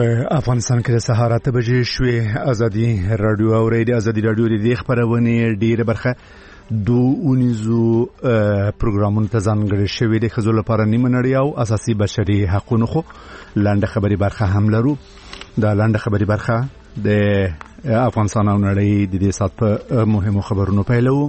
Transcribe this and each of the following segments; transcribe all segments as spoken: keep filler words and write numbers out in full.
په افغانستان کې د سهار اته بجې شوې. ازادي رادیو او ریډیو ازادي رادیو د دې خبرونه ډیره برخه دوه اونیزو پروګرامونو ته ځانګړي شوې د ښځو لپاره نیمه نړۍ او اساسي بشري حقوقو خو لاندې خبري برخه هم لرو. دا لاندې خبري برخه د افغانستان او نړۍ د دې سات په مهمو خبرونو پیلو.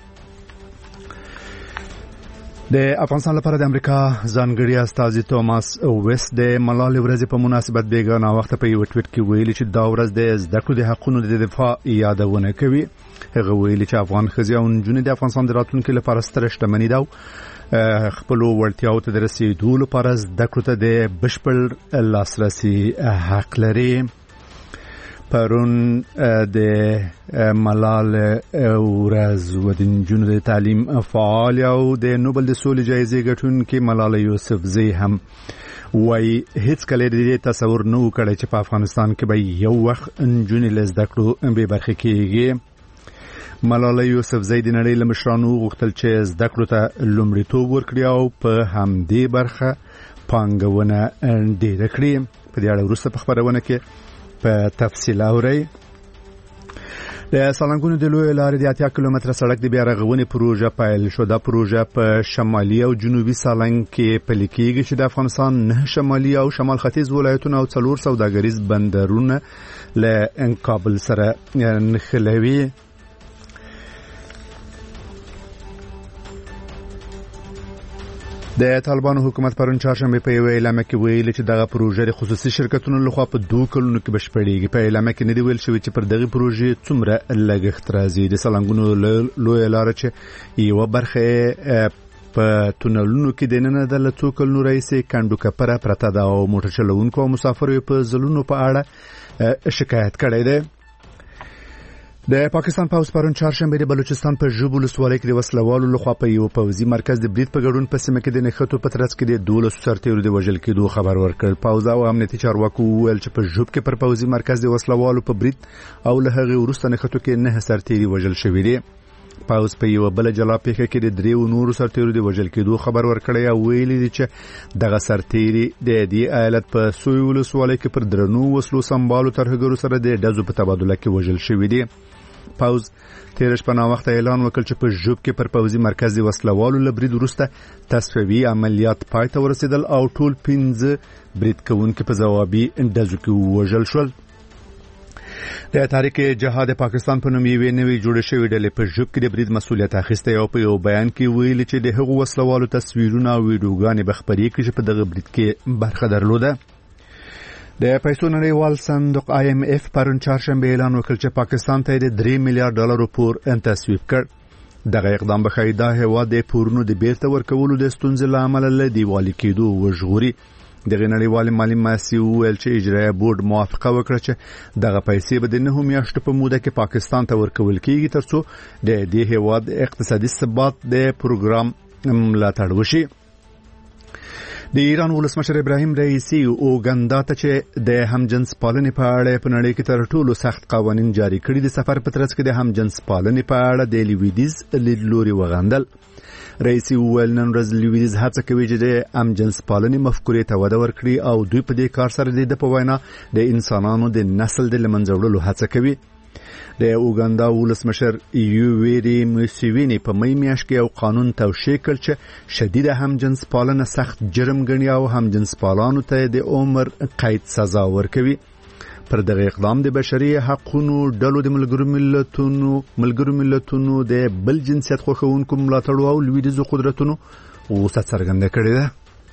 د افغانستان لپاره د امریکا ځانګړي استازي توماس ویس د ملالۍ ورځې په مناسبت بیګانه وخت په یو ټویټ کې ویلي چې دا ورځ د زده کړو د حقوقو د دفاع یادونه کوي. هغه ویلي چې افغان ښځې او نجونې د افغانستان د راتلونکي لپاره ستره شتمني ده او خپل وړتیاو ته د رسیدو لپاره زده کړو ته د بشپړ لاسرسي حق لري. پرون د ملالۍ ورځ و د نجونو د تعلیم فعال او د نوبل د سولې جایزې ګټونکي ملالۍ یوسفزۍ هم وایي هیڅ کله دې تصور نه وکړي چې په افغانستان کې به یو وخت نجونې له زده کړو بې برخې کېږي. ملالۍ یوسفزۍ د نړۍ له مشرانو غوښتل چې زده کړو ته لومړیتوب ورکړي او په همدې برخه پانګونه ډېره کړي. په دې اړه وروسته په خبرونه کې په تفصیل اوري. د سالنګونو د لوی لارې د اتیا کیلومتره سړک د بیا رغونې پروژه پیل شو. دا پروژه په شمالي او جنوبي سالنګ کې پلي کېږي چې د افغانستان نه شمالي او شمال ختیځ ولایتونو او څلور سوداګریز بندرونه له کابل سره نښلوي. د طالبانو حکومت پرون چهارشنبه په یو اعلامیه کې ویلي چې دغه پروژه د خصوصي شرکتونو لخوا په دوه کلونو کې بشپړېږي. په اعلامیه کې نه دی ویل شوی چې پر دغه پروژې څومره لګښت راځي. د سالنګونو لوی لار چې یو برخه په تونلونو کې د نن د لڅو کلونو رئیسې کندو کپره پرته ده او موټر چلوونکو او مسافرو په زلونو په اړه شکایت کړی دی. د پاکستان پوز پرون چهارشنبه د بلوچستان په ژوب ولسوالۍ کې د وسلوالو لخوا په یو پوزي مرکز د برید په ګډون په سیمه کې د نښتو په ترڅ کې د دولس سرتیرو د وژل کېدو خبر ورکړ. پوز او امنیتي چارواکو وویل چې په ژوب کې پر پوزي مرکز د وسلوالو په برید او له هغې وروسته نښتو کې نه سرتیري وژل شوي دي. پوز په یو بل جلا پیښه کې د دریو نورو سرتیرو د وژل کېدو خبر ورکړی او ویلي دي چې دغه سرتیري د دې ایالت په سوی ولسوالۍ کې پر درنو وسلو سمبالو ترهګرو سره د ډزو په تبادله کې وژل شوي دي. پوز تیر شپه نا وخت اعلان وکړ چې په ژوب کې پر پوزي مرکز د وسلوالو له برید وروسته تصفیوي عملیات پای ته ورسېدل او ټول پنځه برید کوونکي په ځوابي ډزو کې وژل شول. د تحریک جهاد پاکستان په نوم یوې نوې جوړې شوې ډلې په ژوب کې د برید مسؤلیت اخیستی او په یو بیان کې ویلي چې د هغو وسلوالو تصویرونه او ویډیوګانې به خپرې کړي چې په دغه برید کې برخه درلوده. د پیسو نړیوال صندوق آی ایم اف پرون چهارشنبه اعلان وکړ چې پاکستان ته د درې میلیارډ ډالرو پور تصویب کړ. دغه اقدام به ښایي دا هیواد د پورونو د بیرته ورکولو د ستونزې له امله له دیوالي کېدو وژغوري. دغه نړیوال مالي مؤسسې وویل چې اجرایه بورډ موافقه وکړه چې دغه پیسې به د نهو میاشتو په موده کې پاکستان ته ورکول کېږي ترڅو د دې هیواد اقتصادي ثبات د پروګرام ملاتړ وشي. د ایران ولسمشر ابراهیم رئیسی اوګاندا ته چې د همجنس پالنې په اړه په نړۍ کې تر ټولو سخت قوانین جاری کړي د سفر په ترڅ کې د همجنس پالنې په اړه د لویدیز لیدلوري وغندل. رئیسی وویل نن ورځ لویدیز هڅه کوي چې د همجنس پالنې مفکورې ته وده ورکړي او دوی په دې کار سره د په وینا د انسانانو د نسل د له منځه وړلو هڅه کوي. د اوګاندا ولسمشر یوویری موسیوینی په مې میاشت کې یو قانون توشیح کړ چې شدید همجنس پالنه سخت جرم ګڼي او همجنس پالانو ته د عمر قید سزا ورکوي. پر دغه اقدام د بشري حقوقو ډلو د ملګرو ملتونو ملګرو ملتونو د بل جنسیت خوښونکو ملاتړ او لویدیزو قدرتونو غوسه څرګنده کړې ده.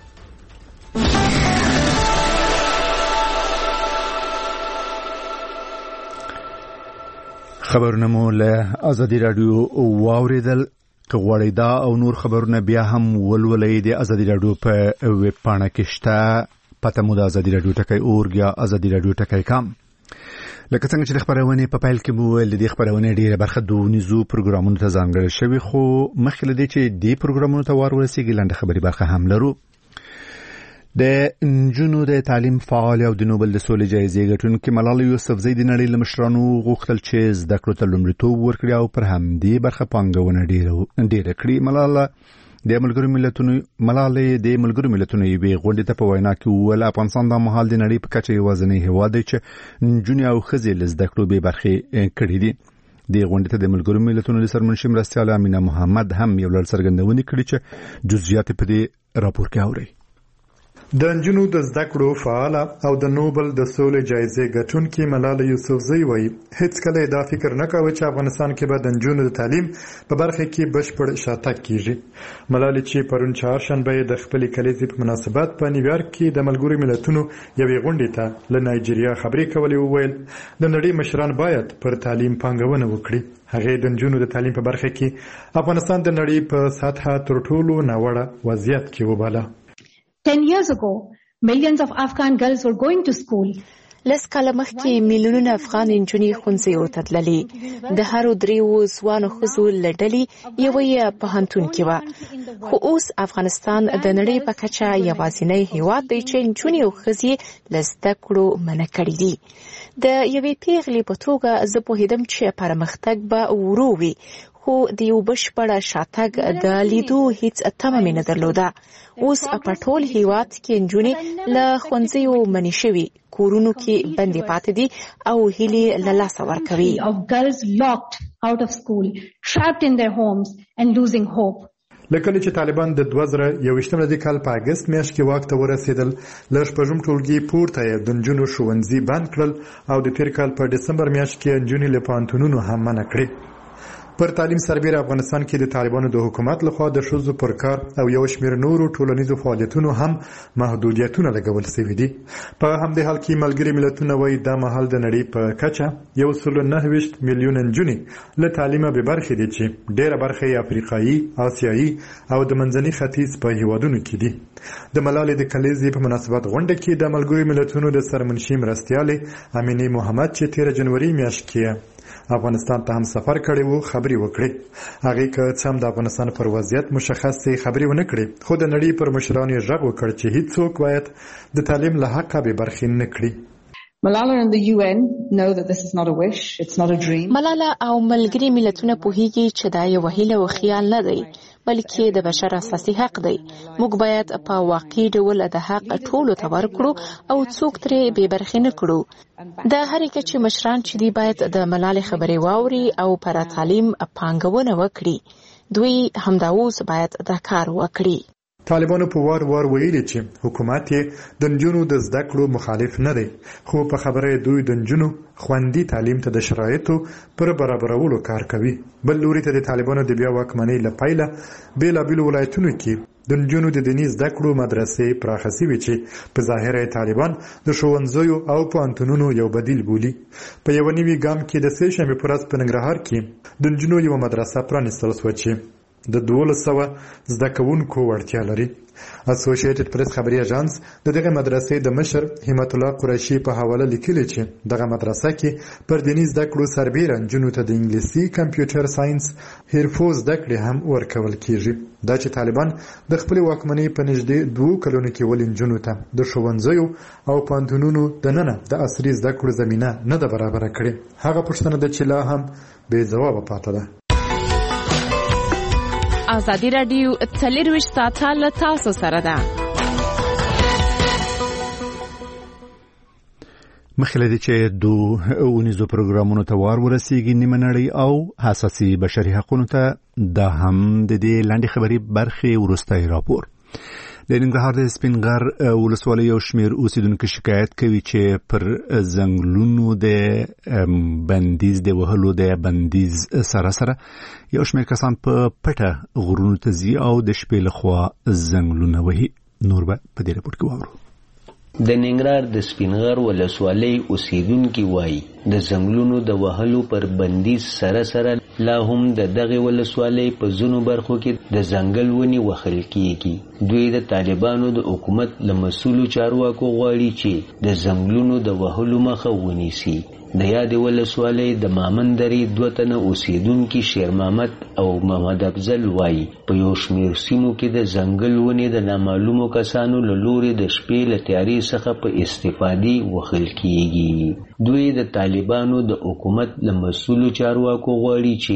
خبرونه مو له ازادي رادیو واوریدل. که غواړئ دا او نور خبرونه بیا هم ولولئ د ازادي رادیو په ویب پاڼه کې شته. پته مو د ازادي رادیو ټکی اورګ یا ازادي رادیو ټکی کام. لکه څنګه چې د خبرونې په پیل کې مو ویل د دې خبرونې ډیره برخه دوه نيزو پروګرامونو ته ځانګړې شوی خو مخکې له دې چې دې پروګرامونو ته وار ورسیږي لاندې خبري برخه هم لرو. د نجونو د تعلیم فعال او د نوبل د سولې جایزې ګټونکي ملالۍ یوسفزۍ د نړۍ له مشرانو غوښتل چې زده کړو ته لومړیتوب ورکړي او پر همدې برخه پانګونه ډیره ډیره کړي. ملالۍ د ملګرو ملتونو ملالۍ د ملګرو ملتونو یوې غونډې ته په وینا کې وویل افغانستان د مهال د نړۍ په کچه یوازینی هیواد دی چې نجونې او ښځې له زده کړو بې برخې کړي دي. د غونډې ته د ملګرو ملتونو د سرمنشي مرستیال امینه محمد هم یو لړ څرګندونې کړې چې جزئیات په دې راپور کې اوري. د نجونو د زده کړو فعال او د نوبل د سولې جایزې ګټونکې ملاله یوسفزۍ وایي هیڅ کله دا فکر نه کاوه چې افغانستان کې به د نجونو د تعلیم په برخه کې بشپړ شاتګ کیږي. ملاله چې پرون چهارشنبه د خپلې کلیزې په مناسبت په نیویارک کې د ملګرو ملتونو یوې غونډې ته له نایجیریا خبرې کولې وویل د نړۍ مشران باید پر تعلیم پانګونه وکړي. هغه د نجونو د تعلیم په برخه کې افغانستان د نړۍ په سطحه تر ټولو ناوړه وضعیت کې وباله. ten years ago, millions of Afghan girls were going to school. لس کاله مخکې میلیونونه افغان نجونې ښوونځیو ته تللې. د هرو دریو ځوانو ښځو له ډلې یوه یې پوهنتون کې وه. خو اوس افغانستان د نړۍ په کچه یوازینی هیواد دی چې نجونې او ښځې له زده کړو منع کړي دي. د یوې پیغلې په توګه زه پوهېدم چې پرمختګ به ورو وي، خو د یو بشپړ شاتګ د لیدو هیڅ تمه مې نه درلوده. اوس په ټول هیواد کې نجونې له ښوونځیو منع شوي، کورونو کې بندې پاتې دي او هیلې له لاسه ورکوي. Of girls locked out of school, trapped in their homes and losing hope. لکه چې طالبان د دوه زره یوویشتم کال په اگست میاشت کې واک ته ورسېدل، له شپږم ټولګي پورته یې د نجونو ښوونځي بند کړل او د تیر کال په ډسمبر میاشت کې نجونې له پوهنتونونو هم منع کړې. پر تعلیم سربېره افغانستان کې د طالبانو د حکومت لخوا د ښځو پر کار او یو شمېر نورو ټولنیزو فعالیتونو هم محدودیتونه لګول شوي دي. په همدې حال کې ملګري ملتونه وایي دا مهال د نړۍ په کچه یو سل نهه ویشت میلیونه نجونې له تعلیمه بې برخې دي چې ډېره برخه یې افریقایي، آسیایي او د منځني ختیځ په هیوادونو کې دي. د ملالۍ د کلیزې په مناسبت غونډه کې د ملګرو ملتونو د سرمنشي مرستیالې امینه محمد چې تیر جنوري میاشت کې افغانستان ته هم سفر کړی وو خبرې وکړې. هغه که څه هم د افغانستان پر وضعیت مشخص خبرې ونه کړې، خو د نړۍ پر مشرانو یې غږ وکړ چې هیڅوک باید د تعلیم له حقه بې برخې نه کړي. Malala and the U N know that this is not a wish, it's not a dream. ملاله او ملګري ملتونه پوهیږي چې دا یو هیله او خیال نه دی، بلکې د بشر اساسي حق دی. موږ باید په واقعي ډول د حق ټولو ته ورکړو او څوک ترې بې برخې نه کړو. د هرې کچې مشران چې دی باید د ملالې خبرې واوري او پر تعلیم پانګونه وکړي. دوی همدا اوس باید دا کار وکړي. طالبانو په وار وار ویلي چې حکومت یې د نجونو د زده کړو مخالف نه دی، خو په خبره دوی د نجونو خوندي تعلیم ته د شرایطو پر برابرولو کار کوي. بل لوري ته د طالبانو د بیا واکمنۍ له پیله بېلابېلو ولایتونو کې د نجونو د دیني زده کړو مدرسې پراخه شوي چې په ظاهره طالبان د ښوونځیو او پوهنتونونو یو بدیل بولي. په یوه نوي ګام کې د سې شنبې په ورځ په ننګرهار کې د نجونو یوه مدرسه پرانیستل شوه چې د دولس سوه زده کوونکو وړتیا لري. اسوسییټډ پریس خبري اژانس د دغه مدرسې د مشر همت الله قریشي په حواله لیکلي چې دغه مدرسه کې پر دیني زده کړو سربېره نجونو ته د انګلیسي، کمپیوټر ساينس، حرفو زده کړې هم ورکول کیږي. دا چې طالبان د خپل واکمنۍ په نږدې دوه کلونو کې ولې نجونو ته د ښوونځیو او پوهنتونونو دننه د عصري زده کړو زمینه نه ده برابره کړې، هغه پوښتنه ده چې لا هم بې ځوابه پاتې ده. ازادي راډیو څلرویشت ساعته له تاسو سره ده. مخکې له دې چې دوه اونیزو پروګرامونو ته وار ورسیږي نیمه نړۍ او حساسي بشري حقوقو ته دا هم د دې لاندې خبري برخې وروستی راپور. د ننګرهار د سپینغر ولسوالۍ یو شمېر اوسیدونکو شکایت کوي چې پر ځنګلونو د بندیز د وهلو د بندیز سره سره یو شمېر کسان په پټه غرونو ته ځي او د شپې لخوا ځنګلونه وهي. نور به په دې راپور کې واورو. د ننګرهار د سپینغر ولسوالۍ اوسیدونکي وایي د ځنګلونو د وهلو پر بندیز سره سره لا هم د دغه ولسوالۍ په ځینو برخو کې د ځنګل ونې وهل کیږي. دوی د طالبانو د حکومت له مسؤلو چارواکو غواړي چې د ځنګلونو د وهلو مخه ونیسي. د یاد ولسوالۍ د مامندرې دوه تنه اوسیدونکي شیر محمد او محمد افضل وایي په یو شمېر سیمو کې د ځنګل ونې د نامعلومو کسانو له لورې د شپې له تیارې څخه په استفادې وهل کیږي. دوی د طالبانو د حکومت له مسؤلو چارواکو غواړي چې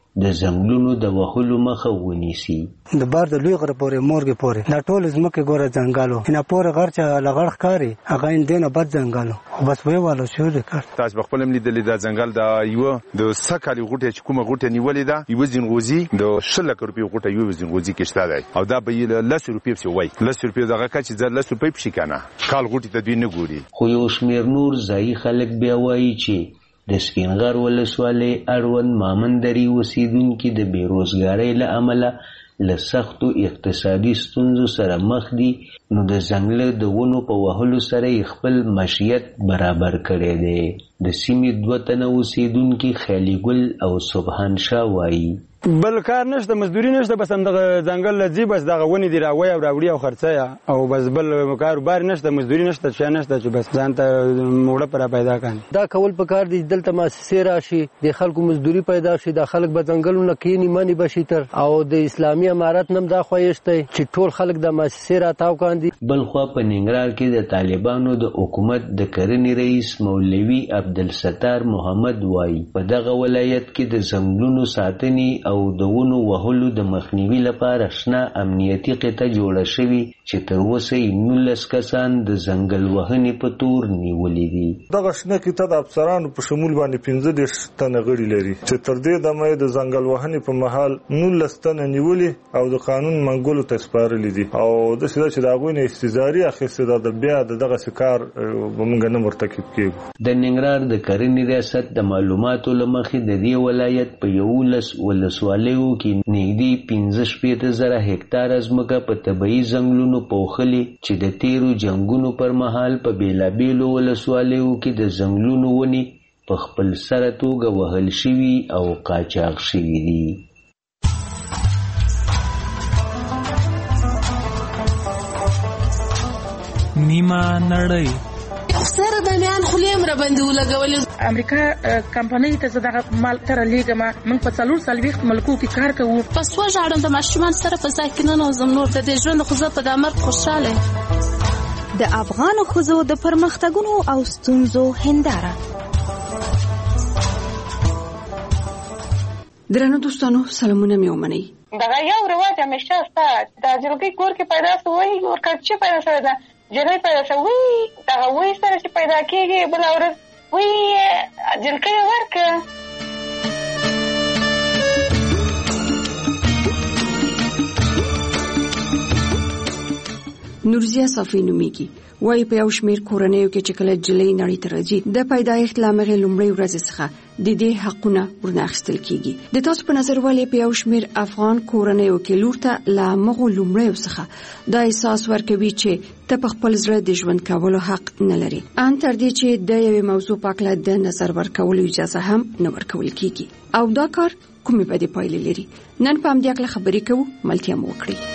د ځنګلونو د وهلو مخه ونیسي. د بار د لوی غره پورې مورګې پورې دا ټول ځمکې ګوره ځنګلو نه پورې غر چې لغړ ښکاري هغه اندې نه بد ځنګلو بس ویوالو شو د کار. تاسو په خپل لیدلې دا ځنګل دا یو د سکالي غوټه چې کومه غوټه نیولې ده یو ځنغوزي د شل لک روپیو غوټه یو ځنغوزي کې شته دی او دا به له لس روپیو څخه وای لس روپیو دغه کچ ځل لس روپیو پشي کنه کال غوټه ته دوی نه ګوري. خو یو شمیر نور ځای خلک بیا وایي چې د سپینغر ولسوالۍ اړوند مامندري اوسیدونکي د بیروزګارۍ له امله له سختو اقتصادي ستونزو سره مخ دي، نو د ځنګله د ونو په وهلو سره یې خپل معیشت برابر کړی دی. د سیمې دوه تنه اوسیدونکي خیالي ګل او سبحان شاه وایي بل کار نشته، مزدوري نشته، بس همدغه ځنګل لځي، بس دغه ونې دي راوړي او راوړي او خرڅه او بس بل کاروبار نشته، مزدوري نشته، څه نشته چې بس ځان ته موړه پر پیدا کړي. دا کول په کار دي دلته مؤسسې راشي، د خلکو مزدوري پیدا شي، د خلک به ځنګلونه کینی مانی بشي تر او د اسلامي امارت نم دا خوښته چې ټول خلک د مؤسسې راتاو کاندي. بل خو په ننګرهار کې د طالبانو د حکومت د کرنې رئیس مولوي عبدالستار محمد وایي په دغه ولایت کې د ځنګلونو ساتنې او د ونو وهلو د مخنیوي لپاره شنه امنیتي قطه جوړه شوې چې تر اوسه یې نولس کسان د ځنګل وهنې په تور نیولي دي. دغه شنه قطه د افسرانو په شمول باندې پنځه دېرش تنه غړي لري چې تر دې دمه د ځنګل وهنې په مهال نولس تنه نیولي او د قانون منګولو ته سپارلي دي او د سیده چې د هغوی نه استزاري اخیستې ده بیا د دغه کار موږ نه مرتکب کېږو. د ننګرهار د کرنې ریاست د معلوماتو له مخې د دې ولایت په یولس ولسوالیو کې نږدې پنځه شپېته زره هکتاره ځمکه په طبیعي ځنګلونو پوښلې چې د تیرو جنګونو پر مهال په بېلابېلو ولسوالیو کې د ځنګلونو ونې په خپل سره توګه وهل شوي او قاچاق شوي دي. نیمه نړۍ سره د میان خلیم را باندې ولګولې. امریکا کمپنۍ ته زه دغه مال تر لیږم، موږ په څلور څلوېښت ملکو کې کار کوو. پس وژاړم د ماشومان سره په ځای کې ننوځم، نور د دې ژوند خو زه په دې مرګ خوشحاله یم. د افغانو ښځو د پرمختګونو او ستونزو هنداره. درنو دوستانو سلامونه مې ومنئ. دغه یو رواج همیشه شته، د جلګۍ کور کې پیدا شوی ورکړ چې پیدا شوی ده جلګۍ پیدا شوی دغه وی سره چې پیدا کېږي بله ورځ وی جلګۍ ورکړه. نورزیا صافی نومیږي، وایي په یو شمېر کورنیو کې چې کله جلۍ نړۍ ته راځي د پیدایښت له مخې لومړۍ ورځې څخه د دې حقونه ورنه اخیستل کېږي. د تاسو په نظر ولې په یو شمېر افغان کورنیو کې لور ته له همغو لومړیو څخه دا احساس ورکوي چې ته په خپل زړه د ژوند کولو حق نه لري، ان تر دې چې د یوې موضوع په اړه د نظر ورکولو اجازه هم نه ورکول کېږي او دا کار کومې بدې پایلې لري؟ نن په همدې اړه خبرې کوو، ملتیا مو وکړئ.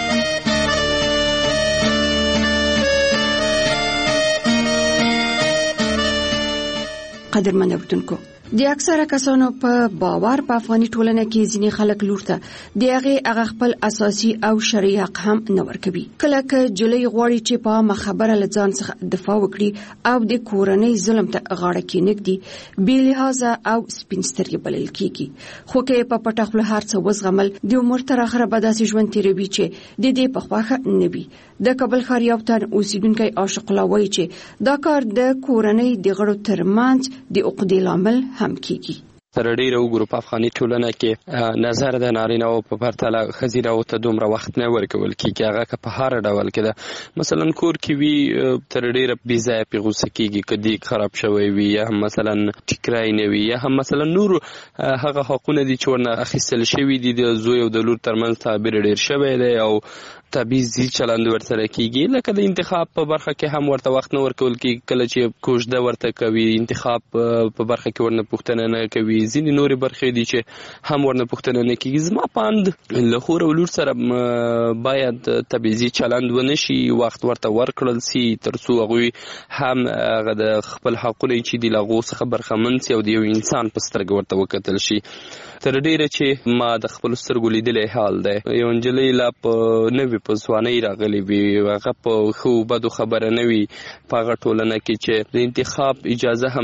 قدرمن اورېدونکو، د اکثره کسانو په باور په افغاني ټولنه کې ځینې خلک لور ته د هغې هغه خپل اساسي او شرعي حق هم نه ورکوي. کله که جلۍ غواړي چې په عامه خبره له ځان څخه دفاع وکړي او د کورنۍ ظلم ته غاړه کېنږدي، بې لحاظه او سپین سترګې بلل کېږي. خو که په پټه خوله هر څه وزغمل، د عمر تر اخره به داسې ژوند تېروي چې د دې په خوښه نه وي. د کابل ښار یو تن اوسیدونکی عاشق الله وایي چې دا کار د کورنۍ د غړو ترمنځ د عقدې لامل هم کېږي. تر ډیره وګورو په افغاني ټولنه کې نظر د نارینه‌و په پرتله ښځینه‌و ته دومره وخت نه ورکول کېږي. هغه که په هر ډول کې ده، مثلا کور کې وي تر ډیره بې ځایه پرې غوسه کېږي که دیګ خراب شوی وي یا هم مثلا ټیکری نه وي یا هم مثلا نور هغه حقونه دي چې ورنه اخیستل شوي دي د زوی او د لور ترمنځ تعبیر ډیر شوی دی او تبعیضي چلند ورسره کېږي. لکه د انتخاب په برخه کې هم ورته وخت نه ورکول کېږي، کله چې کوژده ورته کوي انتخاب په برخه کې ورنه پوښتنه نه کوي. ځینې نورې برخې دي چې هم ورنه پوښتنه نه کېږي. زما په اند له خور او لور سره باید تبعیضي چلند ونه شي، وخت ورته ورکړل سي تر څو هغوی هم هغه د خپل حقونه چې دي له هغو څخه برخمن سي او د یو انسان په سترګه ورته وکتل شي. تر ډیره چې ما د خپلو سترګو لیدلی حال دی، یو نجلۍ لا په نوې په ځوانۍ راغلې وي، هغه په ښو بدو خبره نه وي په هغه ټولنه کې چې د انتخاب اجازه هم